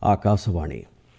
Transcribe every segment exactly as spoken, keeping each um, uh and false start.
आकाशवाणी।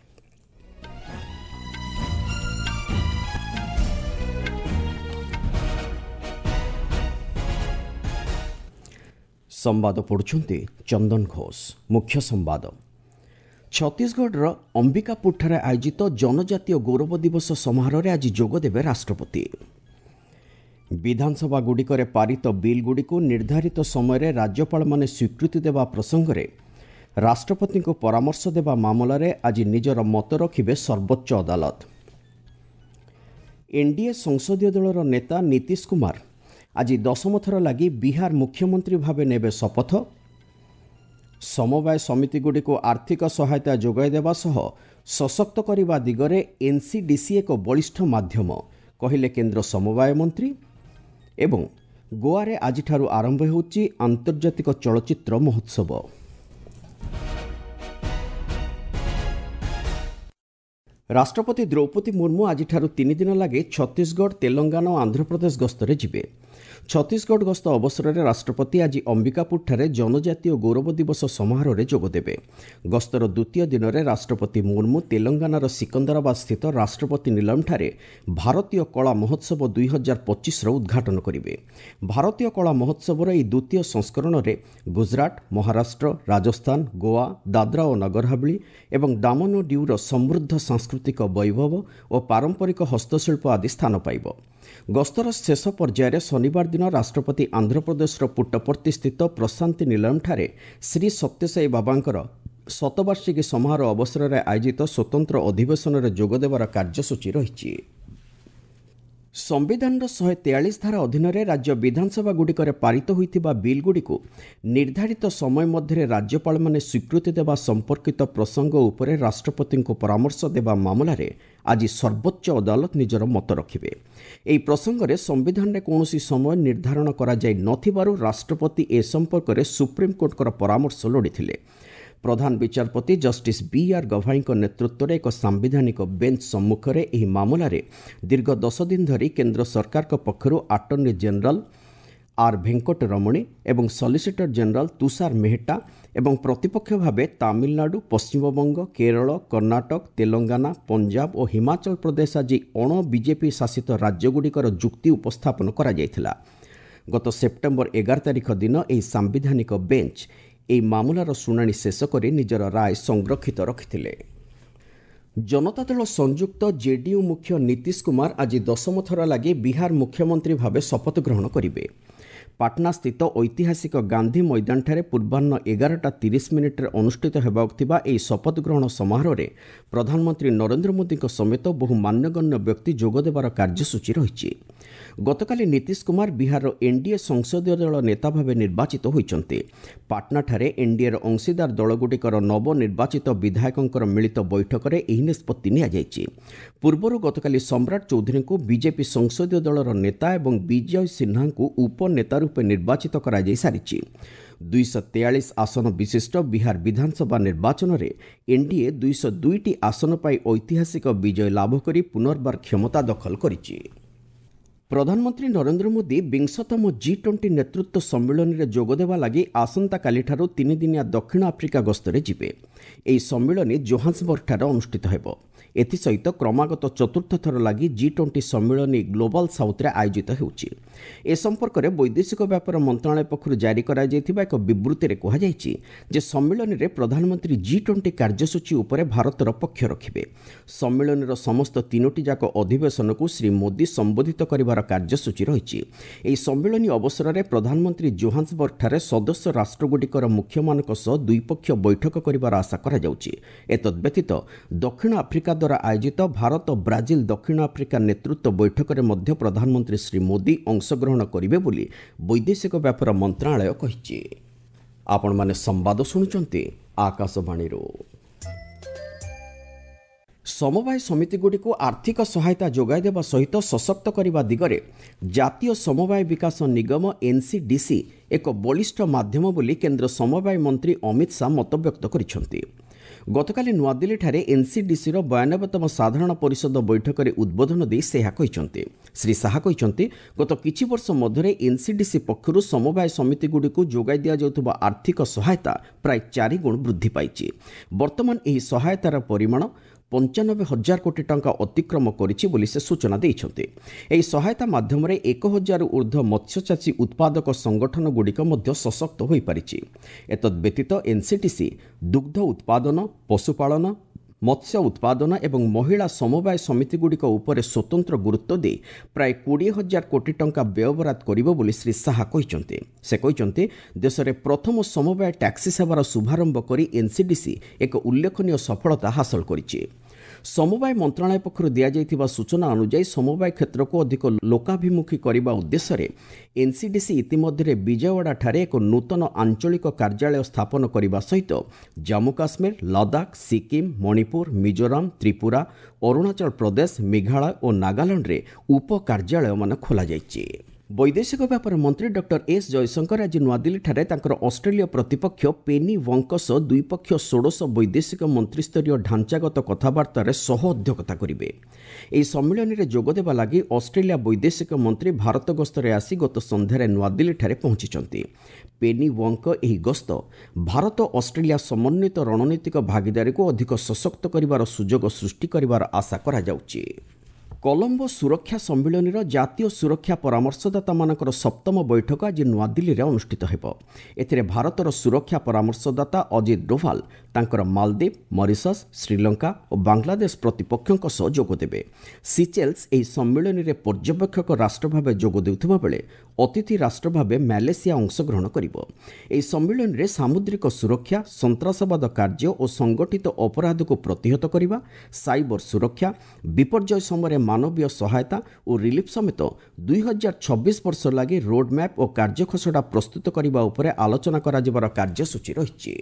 संवाद पढ़ुछंती चंदन घोष। मुख्य संवाद। छत्तीसगढ़ अंबिकापुर आयोजित जनजातीय गौरव दिवस समारोह आज जोगदेवे राष्ट्रपति। विधानसभा गुड़िकर पारित बिल गुड़िक निर्धारित समय राज्यपाल माने स्वीकृति देवा प्रसंग में राष्ट्रपति को परामर्श देवा मामला रे आज निजर मत रखिबे सर्वोच्च अदालत। एनडीए संसदीय दलर नेता नीतीश कुमार आज दशम थर लगी बिहार मुख्यमंत्री भावे नेबे शपथ। समवाय समिति गुड़िक आर्थिक सहायता जोगाई देवा सह सशक्त करने दिगरे एनसीडीसी एक बलिष्ठ माध्यम कहिले केंद्र समवाय मंत्री। एवं गोआरे आज ठारू आरंभ होउची आंतर्जातिक चलचित्र महोत्सव। राष्ट्रपति द्रौपदी मुर्मू आज ठारू तीन दिन लगे छत्तीसगढ़, तेलंगाना और आंध्र प्रदेश गस्तरे जिबे। छत्तीसगढ़ गस्त अवसर में राष्ट्रपति आज अंबिकापुर ठारे जनजातीय गौरव दिवस समारोह में जोगदेवे। गस्तर द्वितीय दिन में राष्ट्रपति मुर्मू तेलंगानार सिकंदराबाद स्थित राष्ट्रपति निलम ठारे भारतीय कला महोत्सव दुई हजार पच्चीस उद्घाटन करेंगे। भारतीय कला महोत्सवर यह द्वितीय संस्करण में गुजरात, महाराष्ट्र, राजस्थान, गोवा, दादरा और नगर हावेली एवं दामन और डियूर समृद्ध सांस्कृतिक वैभव और पारंपरिक हस्तशिल्प आदि स्थान पाइब। गस्तर शेष पर्यायर शनिवार दिन राष्ट्रपति आंध्र प्रदेश पुट्टपर्ती स्थित प्रशांति निलयम ठारे श्री सत्यसाई बाबांकर शतवार्षिकी समारोह अवसर में आयोजित स्वतंत्र अधिवेशन में जोगदेवार कार्यसूची रही। संविधान शहे तेयालीस धारा अधीन राज्य विधानसभा गुड़िकर पारित होइतिबा बिल गुड़िको निर्धारित समय मध्य राज्यपाल माने स्वीकृति देवा संपर्कित प्रसंग उपरे राष्ट्रपति को परामर्श देवा मामला रे आज सर्वोच्च अदालत निजर मत रखिबे। एही प्रसंग रे संविधान रे कोनोसी समय निर्धारण करा जाय नथिबारु राष्ट्रपति ए संपर्क रे सुप्रीम कोर्ट कर परामर्श लोड़िथिले। प्रधान विचारपति जस्टिस बी आर गवाई नेतृत्व में एक सांविधानिक बेंच सम्मुख में यह मामला रे दीर्घ दस दिन धरी केंद्र सरकार पक्षरु attorney general R Venkata Ramani एवं सॉलिसिटर जनरल तुषार मेहता एवं प्रतिपक्ष भावे तमिलनाडु, पश्चिमबंग, केरल, कर्नाटक, तेलंगाना, पंजाब और हिमाचल प्रदेश आज अण बीजेपी शासित राज्यगुड़िकर जुक्ति उपस्थापन करा जायथिला। गत सेप्टेम्बर एगार तारिख दिन यह सांविधानिक बेंच এই মামলার শুনানি শেষ করে নিজের রায় সংরক্ষিত রখিলে। जनता दल संयुक्त जेडीयू मुख्य नीतीश कुमार आज दशम थर लगे बिहार मुख्यमंत्री भावे शपथ ग्रहण करेंगे। पाटना स्थित ऐतिहासिक गांधी मैदान ठारे पूर्वाह्न एगारटा तीस मिनिट्रे अनुष्ठित होगा यह शपथ ग्रहण समारोह में प्रधानमंत्री नरेंद्र मोदी समेत बहु मान्यगण्य व्यक्ति जोगदेवार कार्यसूची रही। गतकाली नीतीश कुमार बिहार एनडीए संसदीय दल नेता भाव निर्वाचित होइचंते। पाटना ठारे एनडीए अंशीदार दलगुड़िकर नवनिर्वाचित विधायकों मिलित बैठक में यह निष्पत्ति नियाଯାଇଛି। पूर्वरु गतकाली सम्राट चौधरी को बीजेपी संसदीय दलर नेता और विजय सिन्हा को उपनेता रूपे निर्वाचित करा जाय सारिछि। दुईश तेयालीस आसन विशिष्ट बिहार विधानसभा निर्वाचन में एनडीए दुईश दुईटी आसन पाई ऐतिहासिक विजय लाभ करी पुनर्बार क्षमता दखल करिछि। प्रधानमंत्री नरेंद्र मोदी विंशतम जी ट्वेंटी नेतृत्व सम्मेलन में जोगदेवा लगी आसंता कालीठारू तीन दिनिया दक्षिण आफ्रिका गस्तरे जिबे। एही सम्मेलन जोहान्सबर्ग ठारे अनुष्ठित हेबो। एथिसहित क्रमागत चतुर्थ थर लगी जी ट्वेंटी सम्मेलन ग्लोबल साउथ रे आयोजित होउछि। ए संपर्क में वैदेशिक व्यापार मंत्रालय पक्षरु जारी करा जायथिबा एक विबृत्ति रे कहा जायछि जे सम्मेलन में प्रधानमंत्री जी ट्वेंटी कार्यसूची उपरे भारतर पक्ष रखिबे। सम्मेलन समस्त तीनोटी जाक अधिवेशन को श्री मोदी संबोधित करिवार कार्यसूची रही। एही सम्मेलन अवसर में प्रधानमंत्री जोहान्सबर्ग ठारे सदस्य राष्ट्रगुड़िकर मुख्यमानक सह द्विपक्षीय बैठक करिवार आशा करा जाउछि। एतद व्यतीत दक्षिण आफ्रिका द्वारा आयोजित भारत ब्राजिल दक्षिण आफ्रिका नेतृत्व बैठक में मध्य प्रधानमंत्री श्री मोदी अंशग्रहण करिवे बोली वैदेशिक व्यापार मंत्रालय कहिछि। आपण माने संवाद सुनुचंती आकाशवाणी रो। समवाय समिति गुड़िक आर्थिक सहायता जोगाई देवा सहित सशक्त करने दिगरे जातीय समवाय विकास निगम एनसीडीसी एक बलिष्ठ माध्यम बोली केंद्र समवाय मंत्री अमित शाह मतव्यक्त करिसेंति। ଗତକାଲି ନୂଆଦିଲ୍ଲୀଠାରେ ଏନ୍ସିଡିସିର ବୟାନବେତମ ସାଧାରଣ ପରିଷଦ ବୈଠକରେ ଉଦ୍ବୋଧନ ଦେଇ ସେ ଏହା କହିଛନ୍ତି। ଶ୍ରୀ ଶାହା କହିଛନ୍ତି, ଗତ କିଛି ବର୍ଷ ମଧ୍ୟରେ ଏନ୍ସିଡିସି ପକ୍ଷରୁ ସମବାୟ ସମିତିଗୁଡ଼ିକୁ ଯୋଗାଇ ଦିଆଯାଉଥିବା ଆର୍ଥିକ ସହାୟତା ପ୍ରାୟ ଚାରିଗୁଣ ବୃଦ୍ଧି ପାଇଛି। ବର୍ତ୍ତମାନ ଏହି ସହାୟତାର ପରିମାଣ ପଞ୍ଚାନବେ ହଜାର କୋଟି ଟଙ୍କା ଅତିକ୍ରମ କରିଛି ବୋଲି ସେ ସୂଚନା ଦେଇଛନ୍ତି। ଏହି ସହାୟତା ମାଧ୍ୟମରେ ଏକ ହଜାରରୁ ଉର୍ଦ୍ଧ୍ୱ ମତ୍ସ୍ୟଚାଷୀ ଉତ୍ପାଦକ ସଂଗଠନଗୁଡ଼ିକ ମଧ୍ୟ ସଶକ୍ତ ହୋଇପାରିଛି। ଏତଦ୍ବ୍ୟତୀତ ଏନ୍ସିଡିସି ଦୁଗ୍ଧ ଉତ୍ପାଦନ, ପଶୁପାଳନ, ମତ୍ସ୍ୟ ଉତ୍ପାଦନ ଏବଂ ମହିଳା ସମବାୟ ସମିତିଗୁଡ଼ିକ ଉପରେ ସ୍ୱତନ୍ତ୍ର ଗୁରୁତ୍ୱ ଦେଇ ପ୍ରାୟ କୋଡ଼ିଏ ହଜାର କୋଟି ଟଙ୍କା ବ୍ୟୟବରାଦ କରିବ ବୋଲି ଶ୍ରୀ ଶାହା କହିଛନ୍ତି। ସେ କହିଛନ୍ତି, ଦେଶରେ ପ୍ରଥମ ସମବାୟ ଟ୍ୟାକ୍ସି ସେବାର ଶୁଭାରମ୍ଭ କରି ଏନ୍ସିଡିସି ଏକ ଉଲ୍ଲେଖନୀୟ ସଫଳତା ହାସଲ କରିଛି। ସମବାୟ ମନ୍ତ୍ରଣାଳୟ ପକ୍ଷରୁ ଦିଆଯାଇଥିବା ସୂଚନା ଅନୁଯାୟୀ ସମବାୟ କ୍ଷେତ୍ରକୁ ଅଧିକ ଲୋକାଭିମୁଖୀ କରିବା ଉଦ୍ଦେଶ୍ୟରେ ଏନ୍ସିଡିସି ଇତିମଧ୍ୟରେ ବିଜୟୱାଡ଼ାଠାରେ ଏକ ନୂତନ ଆଞ୍ଚଳିକ କାର୍ଯ୍ୟାଳୟ ସ୍ଥାପନ କରିବା ସହିତ ଜାମ୍ମୁ କାଶ୍ମୀର, ଲଦାଖ, ସିକିମ୍, ମଣିପୁର, ମିଜୋରାମ, ତ୍ରିପୁରା, ଅରୁଣାଚଳ ପ୍ରଦେଶ, ମେଘାଳୟ ଓ ନାଗାଲାଣ୍ଡରେ ଉପ କାର୍ଯ୍ୟାଳୟମାନ ଖୋଲାଯାଇଛି। ବୈଦେଶିକ ବ୍ୟାପାର ମନ୍ତ୍ରୀ ଡକ୍ଟର ଏସ୍ ଜୟଶଙ୍କର ଆଜି ନୂଆଦିଲ୍ଲୀଠାରେ ତାଙ୍କର ଅଷ୍ଟ୍ରେଲୀୟ ପ୍ରତିପକ୍ଷ ପେନି ୱଙ୍ଗଙ୍କ ସହ ଦ୍ୱିପକ୍ଷୀୟ ଷୋଡ଼ଶ ବୈଦେଶିକ ମନ୍ତ୍ରୀସ୍ତରୀୟ ଢାଞ୍ଚାଗତ କଥାବାର୍ତ୍ତାରେ ସହ ଅଧ୍ୟକ୍ଷତା କରିବେ। ଏହି ସମ୍ମିଳନୀରେ ଯୋଗଦେବା ଲାଗି ଅଷ୍ଟ୍ରେଲିଆ ବୈଦେଶିକ ମନ୍ତ୍ରୀ ଭାରତ ଗସ୍ତରେ ଆସି ଗତ ସନ୍ଧ୍ୟାରେ ନୂଆଦିଲ୍ଲୀଠାରେ ପହଞ୍ଚିଛନ୍ତି। ପେନି ୱଙ୍ଗଙ୍କ ଏହି ଗସ୍ତ ଭାରତ ଅଷ୍ଟ୍ରେଲିଆ ସମନ୍ୱିତ ରଣନୈତିକ ଭାଗିଦାରୀକୁ ଅଧିକ ସଶକ୍ତ କରିବାର ସୁଯୋଗ ସୃଷ୍ଟି କରିବାର ଆଶା କରାଯାଉଛି। କଲମ୍ବୋ ସୁରକ୍ଷା ସମ୍ମିଳନୀର ଜାତୀୟ ସୁରକ୍ଷା ପରାମର୍ଶଦାତାମାନଙ୍କର ସପ୍ତମ ବୈଠକ ଆଜି ନୂଆଦିଲ୍ଲୀରେ ଅନୁଷ୍ଠିତ ହେବ। ଏଥିରେ ଭାରତର ସୁରକ୍ଷା ପରାମର୍ଶଦାତା ଅଜିତ ଡୋଭାଲ ତାଙ୍କର ମାଲଦ୍ୱୀପ, ମରିସସ୍, ଶ୍ରୀଲଙ୍କା ଓ ବାଂଲାଦେଶ ପ୍ରତିପକ୍ଷଙ୍କ ସହ ଯୋଗଦେବେ। ସିଚେଲ୍ସ ଏହି ସମ୍ମିଳନୀରେ ପର୍ଯ୍ୟବେକ୍ଷକ ରାଷ୍ଟ୍ର ଭାବେ ଯୋଗ ଦେଉଥିବା ବେଳେ ଅତିଥି ରାଷ୍ଟ୍ର ଭାବେ ମ୍ୟାଲେସିଆ ଅଂଶଗ୍ରହଣ କରିବ। ଏହି ସମ୍ମିଳନୀରେ ସାମୁଦ୍ରିକ ସୁରକ୍ଷା, ସନ୍ତାସବାଦ କାର୍ଯ୍ୟ ଓ ସଂଗଠିତ ଅପରାଧକୁ ପ୍ରତିହତ କରିବା, ସାଇବର ସୁରକ୍ଷା, ବିପର୍ଯ୍ୟୟ ସମୟରେ ମାନବୀୟ ସହାୟତା ଓ ରିଲିଫ୍ ସମେତ ଦୁଇ ହଜାର ଛବିଶ ବର୍ଷ ଲାଗି ରୋଡ୍ମ୍ୟାପ୍ ଓ କାର୍ଯ୍ୟଖସଡ଼ା ପ୍ରସ୍ତୁତ କରିବା ଉପରେ ଆଲୋଚନା କରାଯିବାର କାର୍ଯ୍ୟସୂଚୀ ରହିଛି।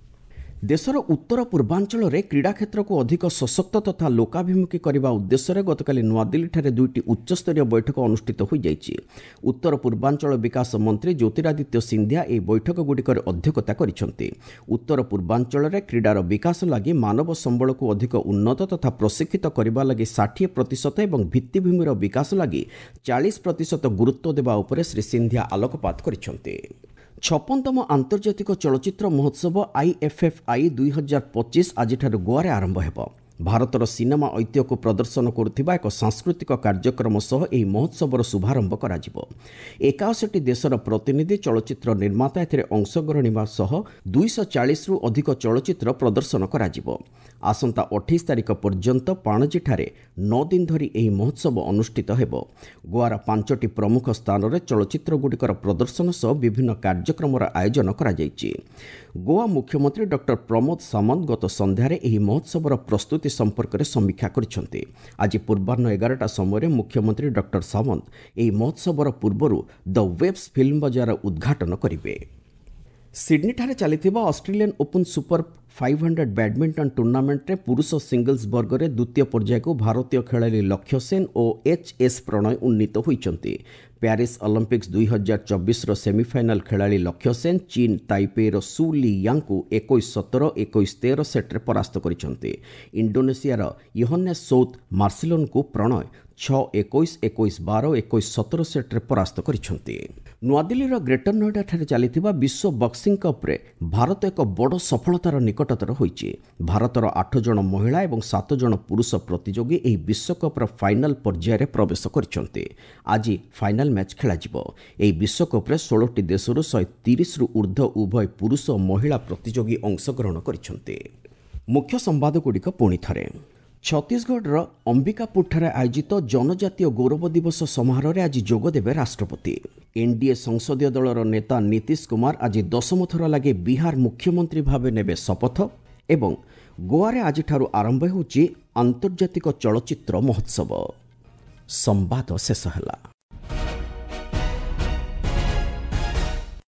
ଦେଶର ଉତ୍ତର ପୂର୍ବାଞ୍ଚଳରେ କ୍ରୀଡ଼ା କ୍ଷେତ୍ରକୁ ଅଧିକ ସଶକ୍ତ ତଥା ଲୋକାଭିମୁଖୀ କରିବା ଉଦ୍ଦେଶ୍ୟରେ ଗତକାଲି ନୂଆଦିଲ୍ଲୀଠାରେ ଦୁଇଟି ଉଚ୍ଚସ୍ତରୀୟ ବୈଠକ ଅନୁଷ୍ଠିତ ହୋଇଯାଇଛି। ଉତ୍ତର ପୂର୍ବାଞ୍ଚଳ ବିକାଶ ମନ୍ତ୍ରୀ ଜ୍ୟୋତିରାଦିତ୍ୟ ସିନ୍ଧିଆ ଏହି ବୈଠକଗୁଡ଼ିକରେ ଅଧ୍ୟକ୍ଷତା କରିଛନ୍ତି। ଉତ୍ତର ପୂର୍ବାଞ୍ଚଳରେ କ୍ରୀଡ଼ାର ବିକାଶ ଲାଗି ମାନବ ସମ୍ବଳକୁ ଅଧିକ ଉନ୍ନତ ତଥା ପ୍ରଶିକ୍ଷିତ କରିବା ଲାଗି ଷାଠିଏ ପ୍ରତିଶତ ଏବଂ ଭିତ୍ତିଭୂମିର ବିକାଶ ଲାଗି ଚାଳିଶ ପ୍ରତିଶତ ଗୁରୁତ୍ୱ ଦେବା ଉପରେ ଶ୍ରୀ ସିନ୍ଧିଆ ଆଲୋକପାତ କରିଛନ୍ତି। ଛପନତମ ଆନ୍ତର୍ଜାତିକ ଚଳଚ୍ଚିତ୍ର ମହୋତ୍ସବ ଆଇଏଫ୍ଏଫ୍ଆଇ ଦୁଇ ହଜାର ପଚିଶ ଆଜିଠାରୁ ଗୋଆରେ ଆରମ୍ଭ ହେବ। ଭାରତର ସିନେମା ଐତିହ୍ୟକୁ ପ୍ରଦର୍ଶନ କରୁଥିବା ଏକ ସାଂସ୍କୃତିକ କାର୍ଯ୍ୟକ୍ରମ ସହ ଏହି ମହୋତ୍ସବର ଶୁଭାରମ୍ଭ କରାଯିବ। ଏକାଅଶୀଟି ଦେଶର ପ୍ରତିନିଧି ଚଳଚ୍ଚିତ୍ର ନିର୍ମାତା ଏଥିରେ ଅଂଶଗ୍ରହଣ ସହ ଦୁଇଶହ ଚାଳିଶରୁ ଅଧିକ ଚଳଚ୍ଚିତ୍ର ପ୍ରଦର୍ଶନ କରାଯିବ। ଆସନ୍ତା ଅଠେଇଶ ତାରିଖ ପର୍ଯ୍ୟନ୍ତ ପାଣଜୀଠାରେ ନଅ ଦିନ ଧରି ଏହି ମହୋତ୍ସବ ଅନୁଷ୍ଠିତ ହେବ। ଗୋଆର ପାଞ୍ଚଟି ପ୍ରମୁଖ ସ୍ଥାନରେ ଚଳଚ୍ଚିତ୍ରଗୁଡ଼ିକର ପ୍ରଦର୍ଶନ ସହ ବିଭିନ୍ନ କାର୍ଯ୍ୟକ୍ରମର ଆୟୋଜନ କରାଯାଇଛି। ଗୋଆ ମୁଖ୍ୟମନ୍ତ୍ରୀ ଡକ୍ଟର ପ୍ରମୋଦ ସାମନ୍ତ ଗତ ସନ୍ଧ୍ୟାରେ ଏହି ମହୋତ୍ସବର ପ୍ରସ୍ତୁତି ସମ୍ପର୍କରେ ସମୀକ୍ଷା କରିଛନ୍ତି। ଆଜି ପୂର୍ବାହ୍ନ ଏଗାରଟା ସମୟରେ ମୁଖ୍ୟମନ୍ତ୍ରୀ ଡକ୍ଟର ସାମନ୍ତ ଏହି ମହୋତ୍ସବର ପୂର୍ବରୁ ଦ ୱେବ୍ସ ଫିଲ୍ମ ବଜାର ଉଦ୍ଘାଟନ କରିବେ। ସିଡ୍ନୀଠାରେ ଚାଲିଥିବା Australian open super five hundred badminton ଟୁର୍ଣ୍ଣାମେଣ୍ଟରେ ପୁରୁଷ ସିଙ୍ଗଲ୍ସ ବର୍ଗରେ ଦ୍ୱିତୀୟ ପର୍ଯ୍ୟାୟକୁ ଭାରତୀୟ ଖେଳାଳି ଲକ୍ଷ୍ୟ ସେନ ଓ ଏଚ୍ ଏସ୍ ପ୍ରଣୟ ଉନ୍ନୀତ ହୋଇଛନ୍ତି। ପ୍ୟାରିସ୍ ଅଲିମ୍ପିକ୍ସ ଦୁଇ ହଜାର ଚବିଶର ସେମିଫାଇନାଲ ଖେଳାଳି ଲକ୍ଷ୍ୟ ସେନ ଚୀନ୍ ତାଇପେଇର ସୁ ଲି ୟାଙ୍କୁ ଏକୋଇଶ ସତର ଏକୋଇଶ ତେର ସେଟ୍ରେ ପରାସ୍ତ କରିଛନ୍ତି। ଇଣ୍ଡୋନେସିଆର ୟୋହାନେସ୍ ସୌଦ୍ ମାର୍ସିଲୋନଙ୍କୁ ପ୍ରଣୟ ଛଅ ଏକୋଇଶ ଏକୋଇଶ ବାର ଏକୋଇଶ ସତର ସେଟ୍ରେ ପରାସ୍ତ କରିଛନ୍ତି। ନୂଆଦିଲ୍ଲୀର ଗ୍ରେଟର ନୋଏଡାଠାରେ ଚାଲିଥିବା ବିଶ୍ୱ ବକ୍ସିଂ କପ୍ରେ ଭାରତ ଏକ ବଡ଼ ସଫଳତାର ନିକଟତର ହୋଇଛି। ଭାରତର ଆଠ ଜଣ ମହିଳା ଏବଂ ସାତ ଜଣ ପୁରୁଷ ପ୍ରତିଯୋଗୀ ଏହି ବିଶ୍ୱକପ୍ର ଫାଇନାଲ ପର୍ଯ୍ୟାୟରେ ପ୍ରବେଶ କରିଛନ୍ତି। ଆଜି ଫାଇନାଲ ମ୍ୟାଚ୍ ଖେଳାଯିବ। ଏହି ବିଶ୍ୱକପ୍ରେ ଷୋହଳଟି ଦେଶରୁ ଶହେ ତିରିଶରୁ ଉର୍ଦ୍ଧ୍ୱ ଉଭୟ ପୁରୁଷ ଓ ମହିଳା ପ୍ରତିଯୋଗୀ ଅଂଶଗ୍ରହଣ କରିଛନ୍ତି। ମୁଖ୍ୟ ସମ୍ବାଦଗୁଡ଼ିକ ପୁଣି ଥରେ। ଛତିଶଗଡ଼ର ଅମ୍ବିକାପୁରଠାରେ ଆୟୋଜିତ ଜନଜାତୀୟ ଗୌରବ ଦିବସ ସମାରୋହରେ ଆଜି ଯୋଗଦେବେ ରାଷ୍ଟ୍ରପତି। ଏନ୍ଡିଏ ସଂସଦୀୟ ଦଳର ନେତା ନୀତିଶ କୁମାର ଆଜି ଦଶମ ଥର ଲାଗି ବିହାର ମୁଖ୍ୟମନ୍ତ୍ରୀ ଭାବେ ନେବେ ଶପଥ ଏବଂ ଗୋଆରେ ଆଜିଠାରୁ ଆରମ୍ଭ ହେଉଛି ଆନ୍ତର୍ଜାତିକ ଚଳଚ୍ଚିତ୍ର ମହୋତ୍ସବ। ସମ୍ବାଦ ଶେଷ ହେଲା।